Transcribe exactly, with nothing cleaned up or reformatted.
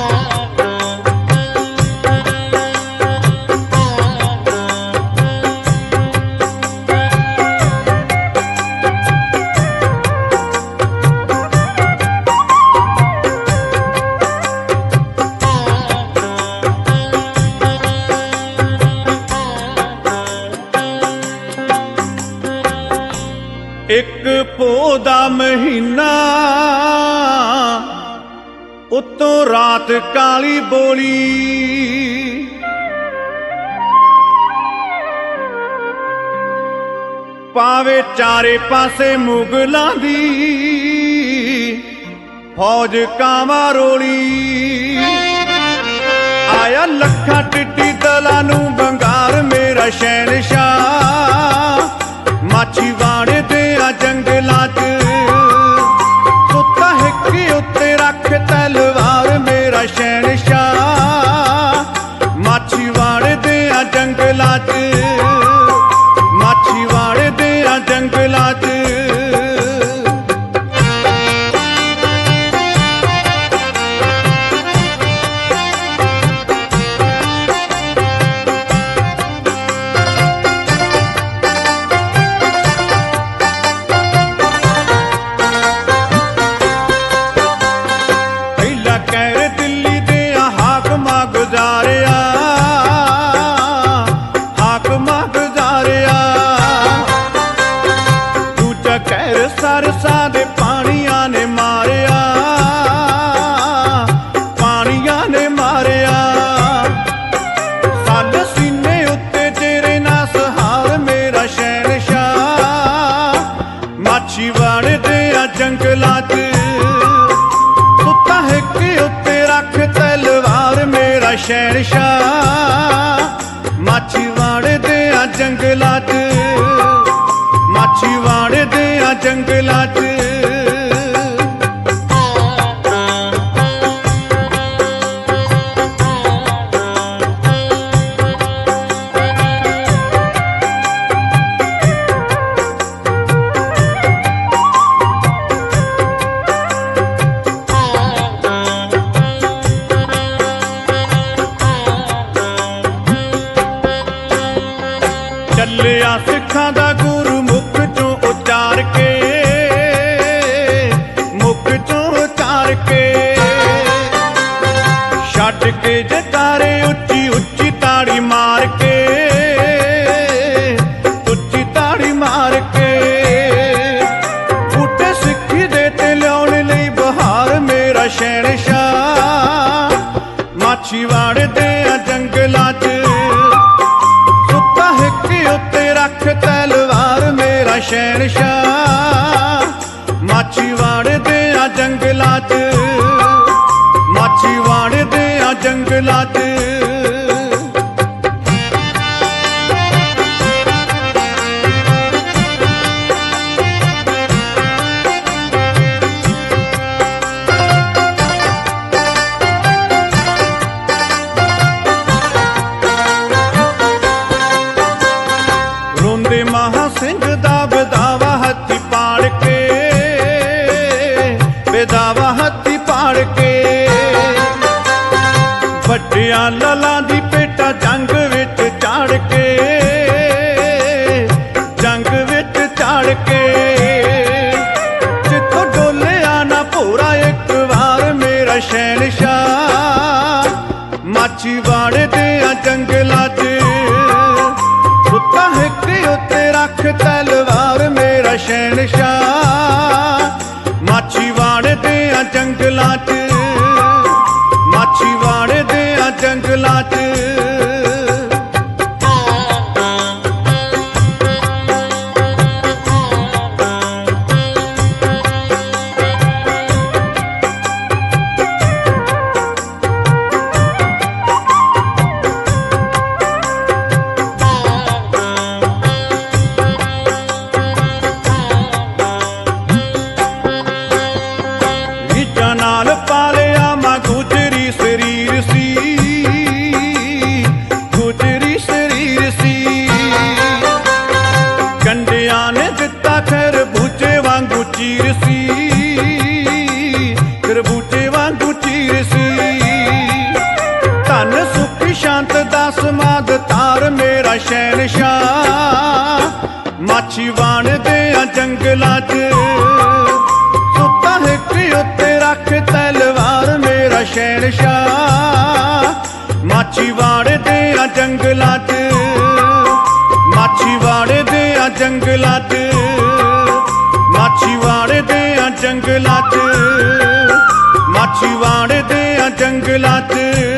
एक पो दा महीना उत्तों रात काली बोली, पावे चारे पासे मुगलां दी फौज कांवा रोली। आया लखा टिड्डी दलां नूं बंगार मेरा शहनशाह, माछीवाड़े दे आ जंगलां च सुत्ता हिक्की उत्ते रख तलवार मेरा शहनशाह। माछीवाड़े दे आ जंगलां च, माछीवाड़े दे आ जंगलां च। सरसा दे पानिया ने मारिया, पानिया ने मारिया। साडे सीने उत्ते तेरे ना सहार मेरा शहनशाह। माछीवाड़े दे आ जंगलां च सुत्ता हिक्की उत्ते रख तलवार मेरा शहनशाह। माछीवाड़े दे आ जंगलां च, माछीवाड़े दे आ जंगलां च। चलिया सिखां दा गुरु मुख चों उचार के, मुख चों उचार के। छड्ड के जकारे उच्ची उच्ची ताड़ी मार के, उच्ची ताड़ी मार के। बूटे सिक्खी दे ते लियाउण लई बहार मेरा शहनशाह। माछीवाड़े दे आ जंगलां च सुत्ता हिक्की उत्ते रख तलवार मेरा शहनशाह। माछीवाड़े दे आ जंगलां च, माछीवाड़े दे आ जंगलां च। महा सिंह दा बेदावा हत्थी पाड़ के, बेदावा हत्थी पाड़ के। वड्डिया लला दी पेटा जंग विच चाड़ के, जंग विच चाड़ के। जिथों डोलिया ना भोरा एक वार मेरा शहनशाह। माछीवाड़े दे आ जंगलां च सुत्ता हिक्की उत्ते रख तलवार मेरा शहनशाह। माछीवाड़े दे आ जंगलां च, माछीवाड़े दे आ जंगलां च। नाल पालिया मां गुजरी शरीर सी, शहनशाह। माछीवाड़ दे जंगलां च सुता हिक उत्ते रख तलवार मेरा शहनशाह। माछीवाड़ दे जंगलां च माछीवाड़ दे जंगलां च माछीवाड़ दे जंगलां च माछीवाड़ दे जंगलां च